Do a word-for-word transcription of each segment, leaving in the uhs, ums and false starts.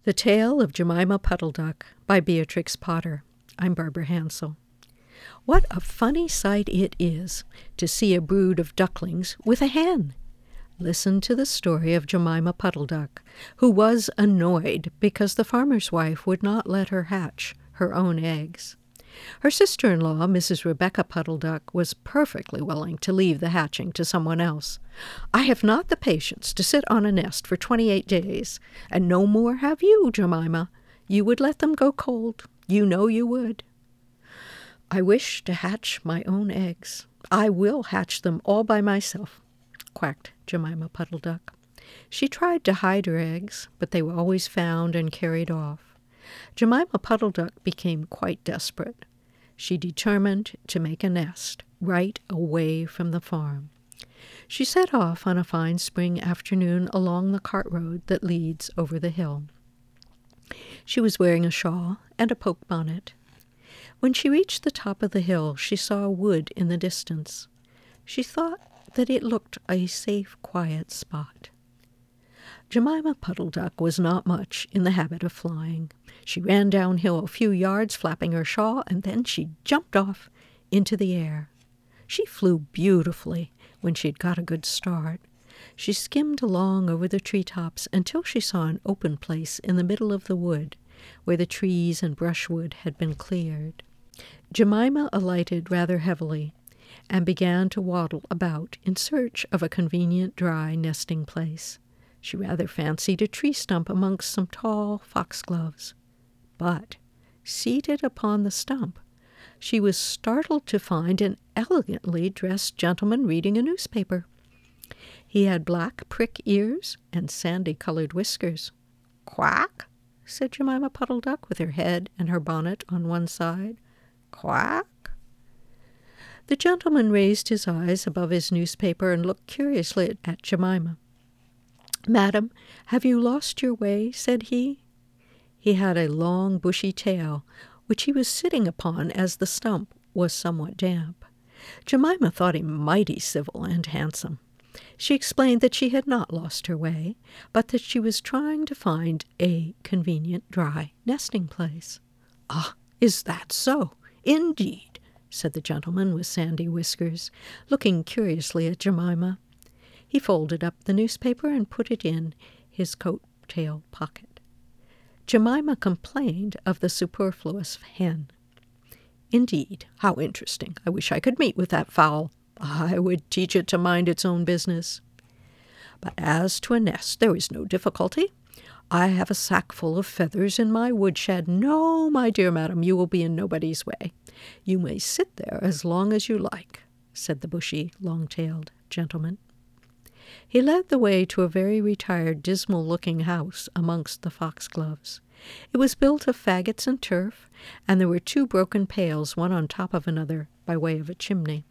The Tale of Jemima Puddle Duck by Beatrix Potter. I'm Barbara Hansel. What a funny sight it is to see a brood of ducklings with a hen. Listen to the story of Jemima Puddle Duck, who was annoyed because the farmer's wife would not let her hatch her own eggs. Her sister-in-law, Missus Rebecca Puddle Duck, was perfectly willing to leave the hatching to someone else. "I have not the patience to sit on a nest for twenty-eight days, and no more have you, Jemima. You would let them go cold. You know you would." "I wish to hatch my own eggs. I will hatch them all by myself," quacked Jemima Puddle Duck. She tried to hide her eggs, but they were always found and carried off. Jemima Puddle Duck became quite desperate. She determined to make a nest right away from the farm. She set off on a fine spring afternoon along the cart road that leads over the hill. She was wearing a shawl and a poke bonnet. When she reached the top of the hill, she saw a wood in the distance. She thought that it looked a safe, quiet spot. Jemima Puddle Duck was not much in the habit of flying. She ran downhill a few yards, flapping her shawl, and then she jumped off into the air. She flew beautifully when she'd got a good start. She skimmed along over the treetops until she saw an open place in the middle of the wood, where the trees and brushwood had been cleared. Jemima alighted rather heavily and began to waddle about in search of a convenient dry nesting place. She rather fancied a tree stump amongst some tall foxgloves. But, seated upon the stump, she was startled to find an elegantly dressed gentleman reading a newspaper. He had black prick ears and sandy-colored whiskers. "Quack," said Jemima Puddle Duck, with her head and her bonnet on one side. "Quack." The gentleman raised his eyes above his newspaper and looked curiously at Jemima. "Madam, have you lost your way?" said he. He had a long, bushy tail, which he was sitting upon as the stump was somewhat damp. Jemima thought him mighty civil and handsome. She explained that she had not lost her way, but that she was trying to find a convenient dry nesting place. "Ah, is that so? Indeed," said the gentleman with sandy whiskers, looking curiously at Jemima. He folded up the newspaper and put it in his coat-tail pocket. Jemima complained of the superfluous hen. "Indeed, how interesting. I wish I could meet with that fowl. I would teach it to mind its own business. But as to a nest, there is no difficulty. I have a sackful of feathers in my woodshed. No, my dear madam, you will be in nobody's way. You may sit there as long as you like," said the bushy, long-tailed gentleman. He led the way to a very retired, dismal-looking house amongst the foxgloves. It was built of faggots and turf, and there were two broken pails, one on top of another, by way of a chimney.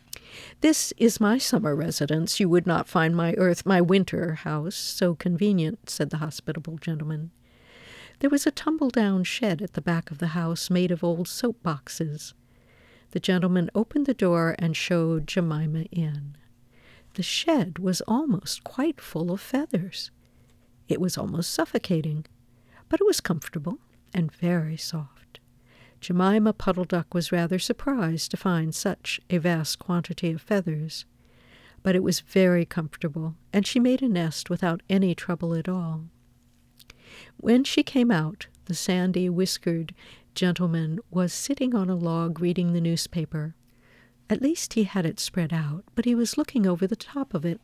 "This is my summer residence. You would not find my earth, my winter house, so convenient," said the hospitable gentleman. There was a tumble-down shed at the back of the house, made of old soap-boxes. The gentleman opened the door and showed Jemima in. The shed was almost quite full of feathers. It was almost suffocating, but it was comfortable and very soft. Jemima Puddle Duck was rather surprised to find such a vast quantity of feathers, but it was very comfortable, and she made a nest without any trouble at all. When she came out, the sandy-whiskered gentleman was sitting on a log reading the newspaper. At least he had it spread out, but he was looking over the top of it.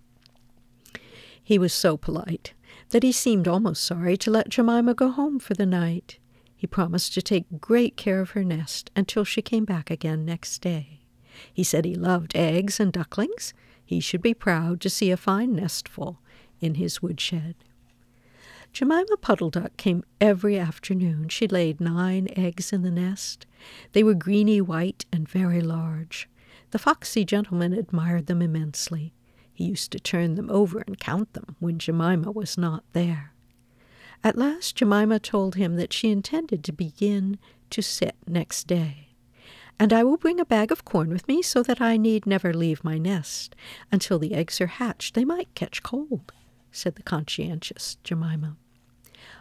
He was so polite that he seemed almost sorry to let Jemima go home for the night. He promised to take great care of her nest until she came back again next day. He said he loved eggs and ducklings. He should be proud to see a fine nestful in his woodshed. Jemima Puddle Duck came every afternoon. She laid nine eggs in the nest. They were greeny white and very large. The foxy gentleman admired them immensely. He used to turn them over and count them when Jemima was not there. At last Jemima told him that she intended to begin to sit next day. "And I will bring a bag of corn with me so that I need never leave my nest. Until the eggs are hatched, they might catch cold," said the conscientious Jemima.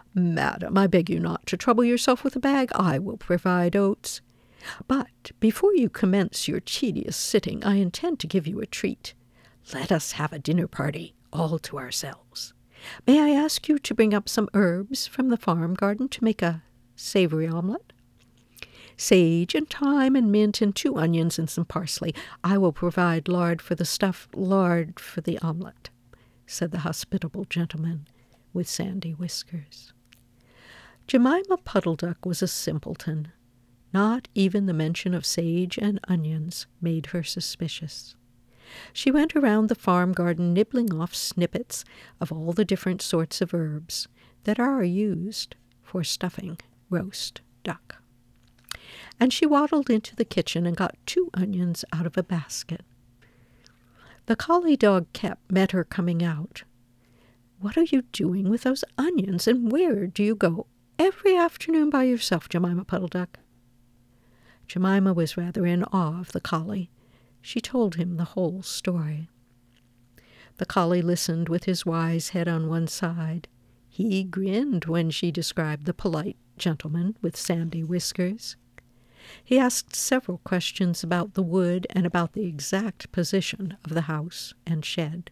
Madam, I beg you not to trouble yourself with a bag. I will provide oats. But before you commence your tedious sitting, I intend to give you a treat. Let us have a dinner party all to ourselves. May I ask you to bring up some herbs from the farm garden to make a savory omelet? Sage and thyme and mint and two onions and some parsley. I will provide lard for the stuff, lard for the omelet, said the hospitable gentleman with sandy whiskers. Jemima Puddle Duck was a simpleton. Not even the mention of sage and onions made her suspicious. She went around the farm garden nibbling off snippets of all the different sorts of herbs that are used for stuffing roast duck. And she waddled into the kitchen and got two onions out of a basket. The collie dog Kep met her coming out. "What are you doing with those onions, and where do you go every afternoon by yourself, Jemima Puddle Duck?" Jemima was rather in awe of the collie. She told him the whole story. The collie listened with his wise head on one side. He grinned when she described the polite gentleman with sandy whiskers. He asked several questions about the wood and about the exact position of the house and shed.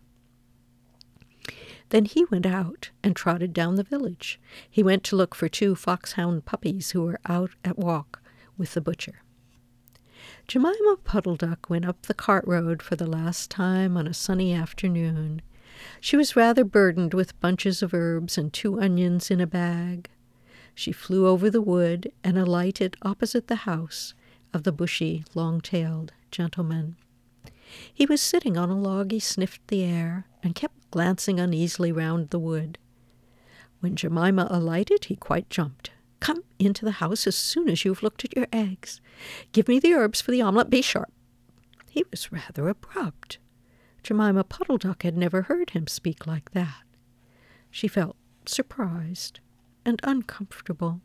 Then he went out and trotted down the village. He went to look for two foxhound puppies who were out at walk with the butcher. Jemima Puddle Duck went up the cart road for the last time on a sunny afternoon. She was rather burdened with bunches of herbs and two onions in a bag. She flew over the wood and alighted opposite the house of the bushy, long-tailed gentleman. He was sitting on a log. He sniffed the air and kept glancing uneasily round the wood. When Jemima alighted, he quite jumped. "Come into the house as soon as you've looked at your eggs. Give me the herbs for the omelet. Be sharp." He was rather abrupt. Jemima Puddle Duck had never heard him speak like that. She felt surprised and uncomfortable.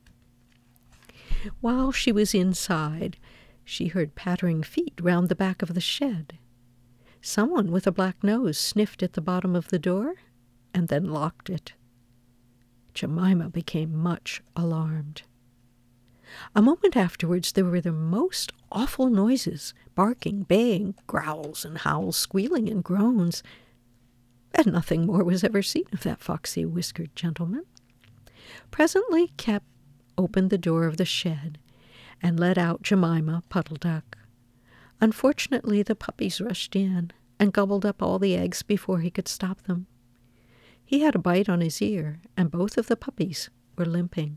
While she was inside, she heard pattering feet round the back of the shed. Someone with a black nose sniffed at the bottom of the door and then locked it. Jemima became much alarmed. A moment afterwards there were the most awful noises, barking, baying, growls and howls, squealing and groans, and nothing more was ever seen of that foxy whiskered gentleman. Presently Kep opened the door of the shed and let out Jemima Puddle Duck. Unfortunately, the puppies rushed in and gobbled up all the eggs before he could stop them. He had a bite on his ear, and both of the puppies were limping.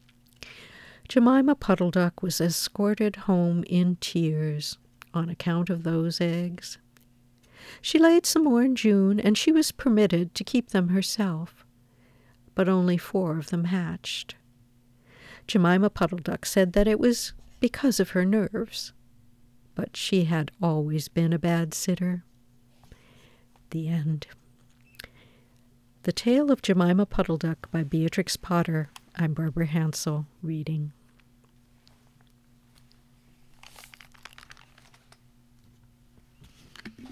Jemima Puddle Duck was escorted home in tears on account of those eggs. She laid some more in June, and she was permitted to keep them herself, but only four of them hatched. Jemima Puddle Duck said that it was because of her nerves, but she had always been a bad sitter. The end. The Tale of Jemima Puddle Duck by Beatrix Potter. I'm Barbara Hansel reading.